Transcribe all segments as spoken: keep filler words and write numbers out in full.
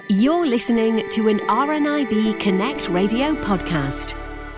You're listening to an R N I B Connect radio podcast.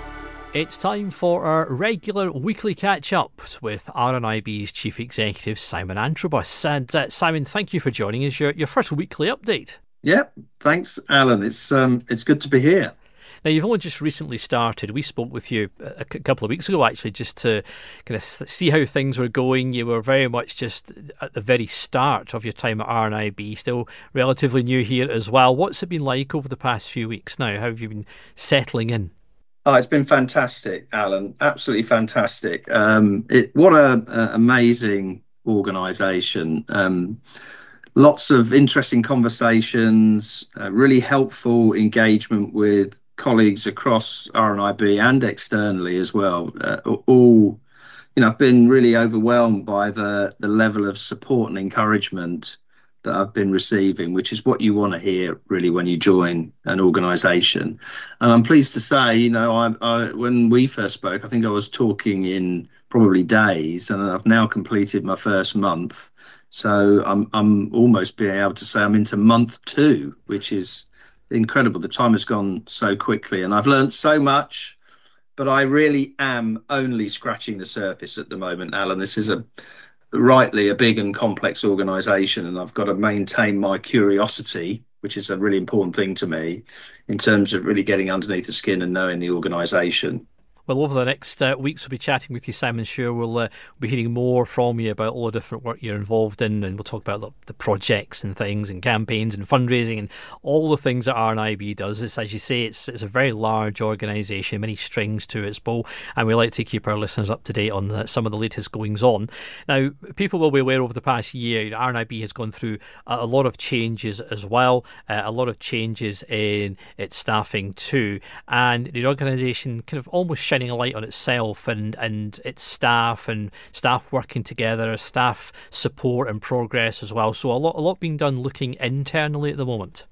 It's time for our regular weekly catch-up with R N I B's Chief Executive, Simon Antrobus. And uh, Simon, thank you for joining us, your, your first weekly update. Yeah, thanks, Alan. It's um, it's good to be here. Now, you've only just recently started. We spoke with you a couple of weeks ago, actually, just to kind of see how things were going. You were very much just at the very start of your time at R N I B, still relatively new here as well. What's it been like over the past few weeks now? How have you been settling in? Oh, it's been fantastic, Alan. Absolutely fantastic. Um, it, what a, a amazing organisation. Um, lots of interesting conversations, uh, really helpful engagement with colleagues across R N I B and externally as well. Uh, all, you know, I've been really overwhelmed by the the level of support and encouragement that I've been receiving, which is what you want to hear really when you join an organisation. And I'm pleased to say, you know, I, I when we first spoke, I think I was talking in probably days, and I've now completed my first month. So I'm I'm almost being able to say I'm into month two, which is incredible. The time has gone so quickly, and I've learned so much, but I really am only scratching the surface at the moment, Alan. This is a rightly a big and complex organisation, and I've got to maintain my curiosity, which is a really important thing to me in terms of really getting underneath the skin and knowing the organisation. Well, over the next uh, weeks, we'll be chatting with you, Simon. Sure, we'll uh, be hearing more from you about all the different work you're involved in, and we'll talk about the, the projects and things and campaigns and fundraising and all the things that R N I B does. It's, as you say, it's it's a very large organisation, many strings to its bow, and we like to keep our listeners up to date on the, some of the latest goings on. Now, people will be aware over the past year, R N I B has gone through a, a lot of changes as well, uh, a lot of changes in its staffing too, and the organisation kind of almost shining a light on itself and, and its staff and staff working together, staff support and progress as well. So a lot a lot being done looking internally at the moment.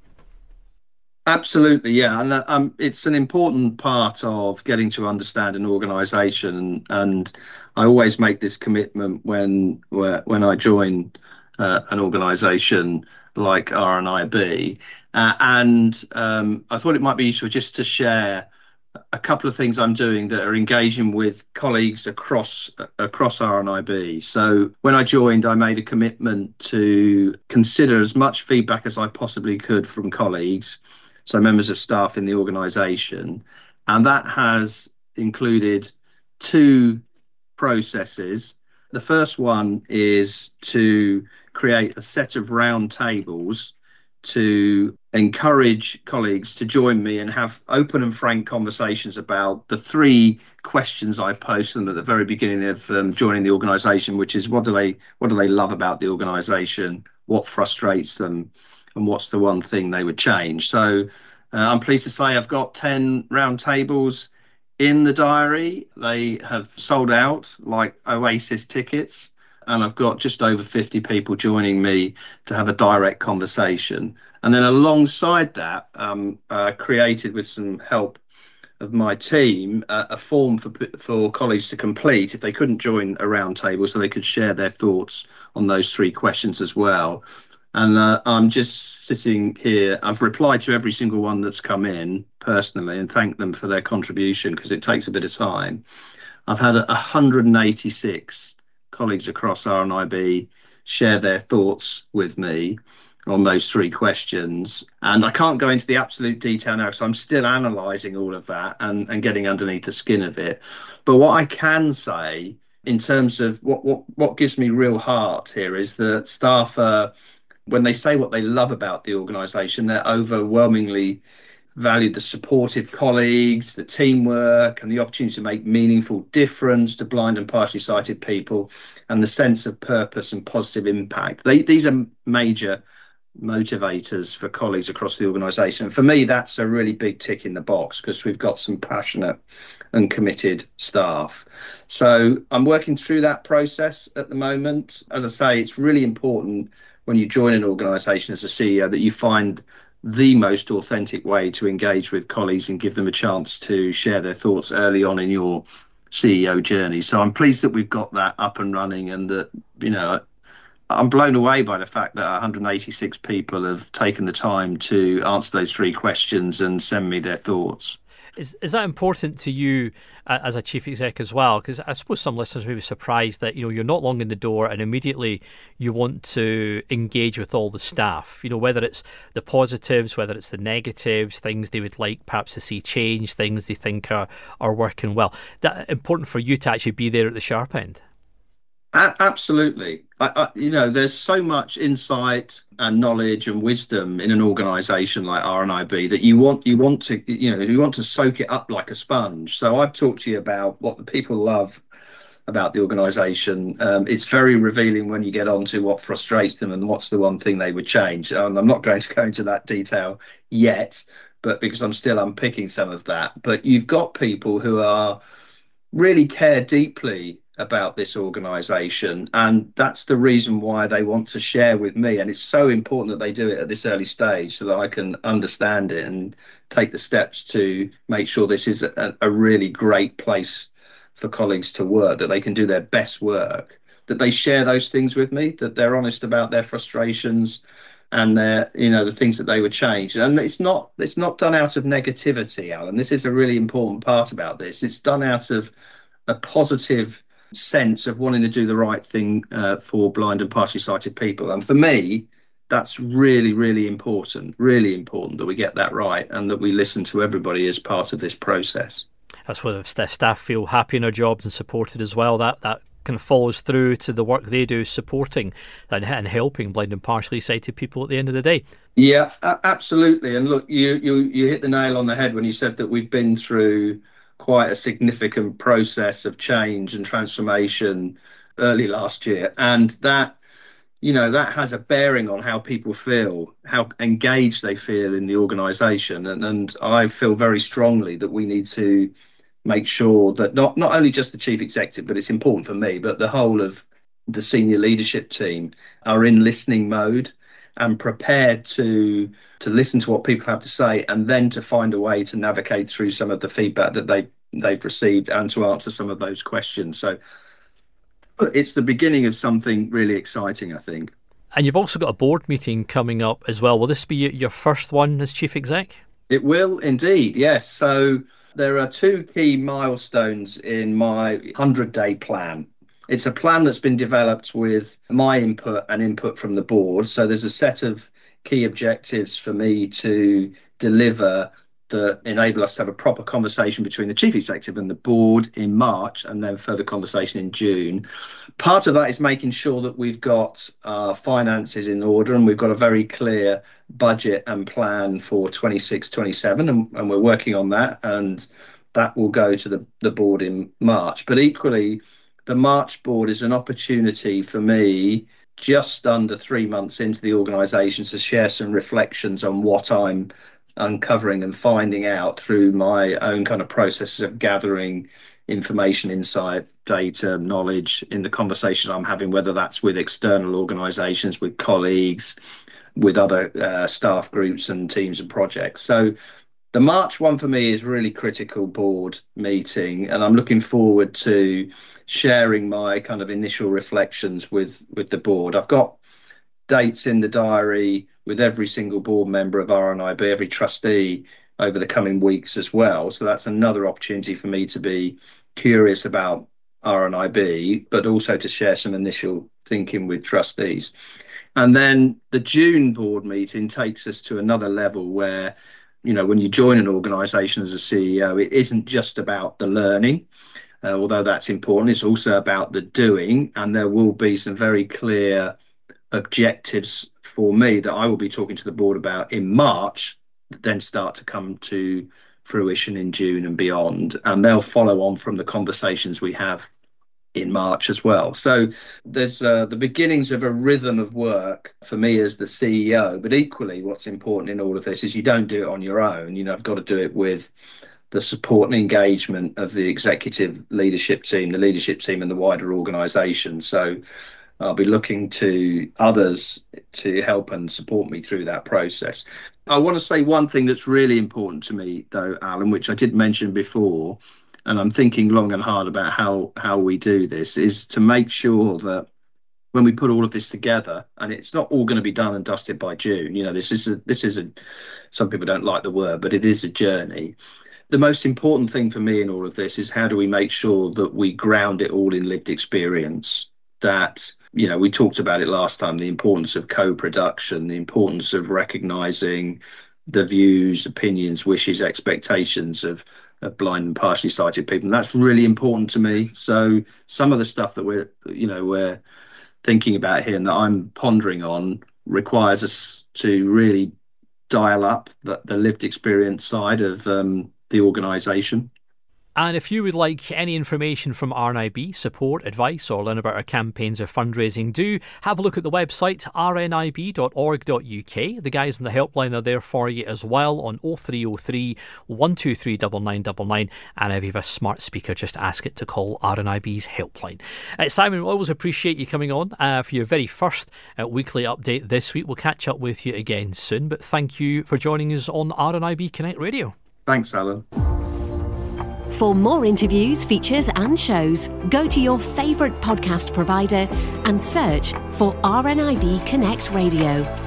Absolutely, yeah, and um, it's an important part of getting to understand an organisation, and I always make this commitment when when I join uh, an organisation like R N I B, uh, and um, I thought it might be useful just to share a couple of things I'm doing that are engaging with colleagues across across R N I B. So when I joined, I made a commitment to consider as much feedback as I possibly could from colleagues, so members of staff in the organisation, and that has included two processes. The first one is to create a set of round tables to encourage colleagues to join me and have open and frank conversations about the three questions I posed to them at the very beginning of um, joining the organisation, which is what do they what do they love about the organisation, what frustrates them, and what's the one thing they would change. So uh, I'm pleased to say I've got ten round tables in the diary. They have sold out like Oasis tickets, and I've got just over fifty people joining me to have a direct conversation. And then alongside that, um, uh, created with some help of my team, uh, a form for for colleagues to complete if they couldn't join a round table, so they could share their thoughts on those three questions as well. And uh, I'm just sitting here. I've replied to every single one that's come in personally and thanked them for their contribution, because it takes a bit of time. I've had one hundred eighty-six colleagues across R N I B share their thoughts with me on those three questions. And I can't go into the absolute detail now because I'm still analysing all of that and, and getting underneath the skin of it. But what I can say in terms of what, what, what gives me real heart here is that staff, uh, when they say what they love about the organisation, they're overwhelmingly valued the supportive colleagues, the teamwork, and the opportunity to make meaningful difference to blind and partially sighted people, and the sense of purpose and positive impact. They, these are major motivators for colleagues across the organisation. For me, that's a really big tick in the box, because we've got some passionate and committed staff. So I'm working through that process at the moment. As I say, it's really important when you join an organisation as a C E O that you find the most authentic way to engage with colleagues and give them a chance to share their thoughts early on in your C E O journey. So I'm pleased that we've got that up and running, and that, you know, I'm blown away by the fact that one hundred eighty-six people have taken the time to answer those three questions and send me their thoughts. Is is that important to you uh, as a chief exec as well? Because I suppose some listeners may be surprised that, you know, you're not long in the door and immediately you want to engage with all the staff. You know, whether it's the positives, whether it's the negatives, things they would like perhaps to see change, things they think are are working well. That important for you to actually be there at the sharp end. A- absolutely. I, I, you know, there's so much insight and knowledge and wisdom in an organisation like R N I B that you want you want to you know you want to soak it up like a sponge. So I've talked to you about what the people love about the organisation. Um, it's very revealing when you get on to what frustrates them and what's the one thing they would change. And I'm not going to go into that detail yet, but because I'm still unpicking some of that. But you've got people who are really care deeply about this organization, and that's the reason why they want to share with me. And it's so important that they do it at this early stage so that I can understand it and take the steps to make sure this is a, a really great place for colleagues to work, that they can do their best work, that they share those things with me, that they're honest about their frustrations and their, you know, the things that they would change. And it's not it's not done out of negativity, Alan. This is a really important part about this. It's done out of a positive sense of wanting to do the right thing uh, for blind and partially sighted people. And for me, that's really, really important, really important that we get that right and that we listen to everybody as part of this process. That's where the staff feel happy in their jobs and supported as well. That that kind of follows through to the work they do supporting and, and helping blind and partially sighted people at the end of the day. Yeah, absolutely. And look, you you you hit the nail on the head when you said that we've been through quite a significant process of change and transformation early last year. And that, you know, that has a bearing on how people feel, how engaged they feel in the organisation. And, and I feel very strongly that we need to make sure that not, not only just the chief executive, but it's important for me, but the whole of the senior leadership team are in listening mode and prepared to to listen to what people have to say and then to find a way to navigate through some of the feedback that they they've received and to answer some of those questions. So it's the beginning of something really exciting, I think. And you've also got a board meeting coming up as well. Will this be your first one as chief exec? It will indeed, yes. So there are two key milestones in my hundred-day plan. It's a plan that's been developed with my input and input from the board. So there's a set of key objectives for me to deliver that enable us to have a proper conversation between the chief executive and the board in March, and then further conversation in June. Part of that is making sure that we've got our finances in order and we've got a very clear budget and plan for twenty-six twenty-seven, and, and we're working on that, and that will go to the, the board in March. But equally, the March board is an opportunity for me, just under three months into the organisation, to share some reflections on what I'm uncovering and finding out through my own kind of processes of gathering information, insight, data, knowledge in the conversations I'm having, whether that's with external organisations, with colleagues, with other uh, staff groups and teams and projects. So the March one for me is really critical board meeting, and I'm looking forward to sharing my kind of initial reflections with with the board. I've got dates in the diary with every single board member of R N I B, every trustee over the coming weeks as well. So that's another opportunity for me to be curious about R N I B, but also to share some initial thinking with trustees. And then the June board meeting takes us to another level where, you know, when you join an organisation as a C E O, it isn't just about the learning, uh, although that's important. It's also about the doing, and there will be some very clear objectives for me that I will be talking to the board about in March, that then start to come to fruition in June and beyond, and they'll follow on from the conversations we have in March as well. So there's uh, the beginnings of a rhythm of work for me as the C E O, but equally what's important in all of this is you don't do it on your own. You know, I've got to do it with the support and engagement of the executive leadership team, the leadership team and the wider organisation. So I'll be looking to others to help and support me through that process. I want to say one thing that's really important to me, though, Alan, which I did mention before, and I'm thinking long and hard about how, how we do this, is to make sure that when we put all of this together, and it's not all going to be done and dusted by June. You know, this is a, this is a, some people don't like the word, but it is a journey. The most important thing for me in all of this is how do we make sure that we ground it all in lived experience? That, you know, we talked about it last time, the importance of co-production, the importance of recognizing the views, opinions, wishes, expectations of, of blind and partially sighted people. And that's really important to me. So some of the stuff that we're, you know, we're thinking about here and that I'm pondering on requires us to really dial up the, the lived experience side of um, the organisation. And if you would like any information from R N I B, support, advice, or learn about our campaigns or fundraising, do have a look at the website r n i b dot org dot u k. The guys on the helpline are there for you as well on oh three oh three, one two three, nine nine nine nine. And if you have a smart speaker, just ask it to call R N I B's helpline. Uh, Simon, we always appreciate you coming on uh, for your very first uh, weekly update this week. We'll catch up with you again soon, but thank you for joining us on R N I B Connect Radio. Thanks, Alan. For more interviews, features and shows, go to your favourite podcast provider and search for R N I B Connect Radio.